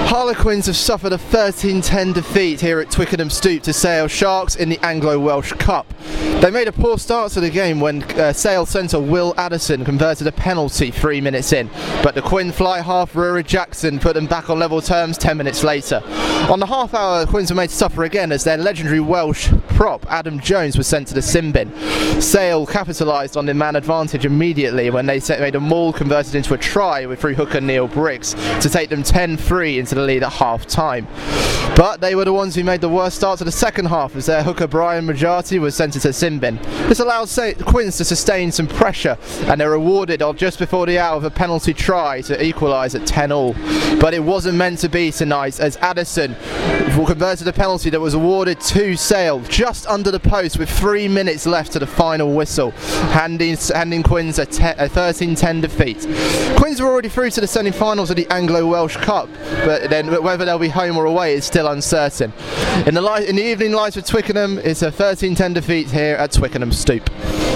Harlequins have suffered a 13-10 defeat here at Twickenham Stoop to Sale Sharks in the Anglo-Welsh Cup. They made a poor start to the game when Sale centre Will Addison converted a penalty 3 minutes in, but the Quinn fly half Rory Jackson put them back on level terms 10 minutes later. On the half hour, the Quins were made to suffer again as their legendary Welsh prop Adam Jones was sent to the sin bin. Sale capitalised on the man advantage immediately when they made a maul converted into a try with free hooker Neil Briggs to take them 10-3 into the lead at half time. But they were the ones who made the worst start to the second half as their hooker Brian Majati was sent to the sin bin. This allowed Quins to sustain some pressure and they're rewarded just before the hour of a penalty try to equalise at 10-all. But it wasn't meant to be tonight as Addison converted a penalty that was awarded to Sale just under the post with 3 minutes left to the final whistle, handing Quins a 13-10 defeat. Quins were already through to the semi-finals of the Anglo-Welsh Cup, but then whether they'll be home or away is still uncertain. In the evening lights with Twickenham, it's a 13-10 defeat here at Twickenham Stoop.